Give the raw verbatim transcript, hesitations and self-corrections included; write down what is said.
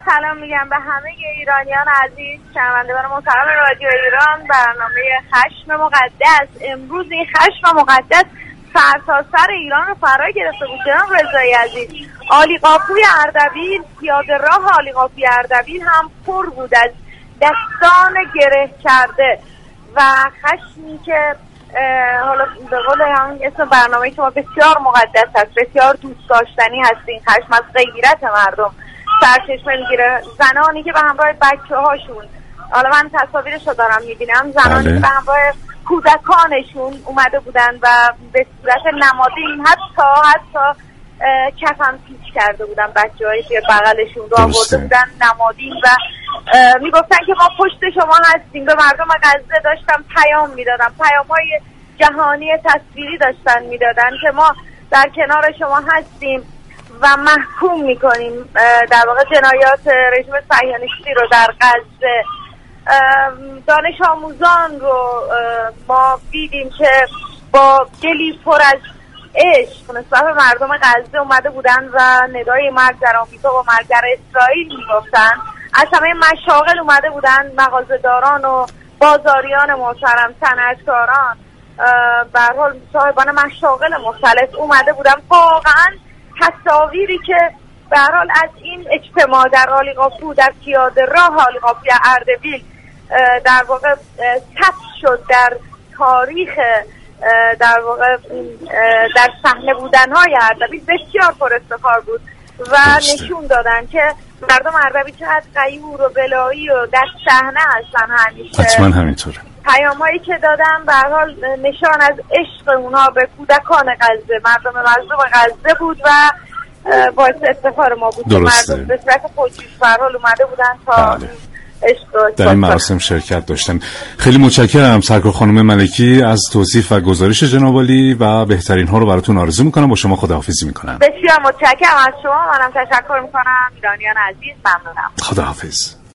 سلام میگم به همه ایرانیان عزیز، شنوندگان محترم رادیو ایران. برنامه خشم مقدس امروز این خشم مقدس سرتاسر ایران رو فرا گرفته بود. جناب رضایی عزیز، عالیقاپوی اردبیل، پیاده راه عالیقاپوی اردبیل هم پر بود از دستان گره کرده و خشمی که حالا به قول همین اسم برنامه شما بسیار مقدس هست، بسیار دوست داشتنی هست. این خشم از غیرت مردم سرچشمه میگیره. زنانی که به همراه بچه هاشون، حالا من تصاویرش رو دارم میبینم، زنانی که به همراه کودکانشون اومده بودن و به صورت نمادین حتی حتی کفن پیچ کرده بودن، بچه هایی که بغلشون رو آورده بودن نمادین و میگفتن که ما پشت شما هستیم. به مردم غزه داشتن پیام میدادن، پیام های جهانی تصویری داشتن میدادن که ما در کنار شما هستیم و محکوم میکنیم در واقع جنایات رژیم صهیونیستی رو در غزه. دانش آموزان رو ما دیدیم که با دلی پر از عشق نسبت به مردم غزه اومده بودن و ندای مرگ در آمریکا و مرگ در اسرائیل میگفتن. از همه مشاغل اومده بودن، مغازه‌داران و بازاریان محترم، صنعتکاران، به هر حال صاحبان مشاغل مختلف اومده بودن. واقعا تصاویری که به هر حال از این اجتماع در عالیقاپو، در پیاده راه عالیقاپوی اردبیل در واقع ثبت شد در تاریخ، در واقع در صحنه بودن‌های اردبیل بسیار پر افتخار بود و نشون دادن که مردم اردبیل چقدر غیور و ولایی و در صحنه هستن. همیشه حتما همینطوره. پیام‌هایی که دادن به هر حال نشان از عشق اونها به کودکان غزه، مردم مظلوم غزه بود و باعث افتخار ما بود. درسته. مردم به صورت خودجوش به هر حال اومده بودن تا بله. در این مراسم شرکت داشتن. خیلی متشکرم سرکار خانم ملکی از توصیف و گزارش جناب عالی و بهترین ها رو براتون آرزو میکنم. با شما خداحافظی میکنم. بسیار متشکرم از شما. منم تشکر میکنم. ایرانیان عزیز ممنونم. خداحافظ.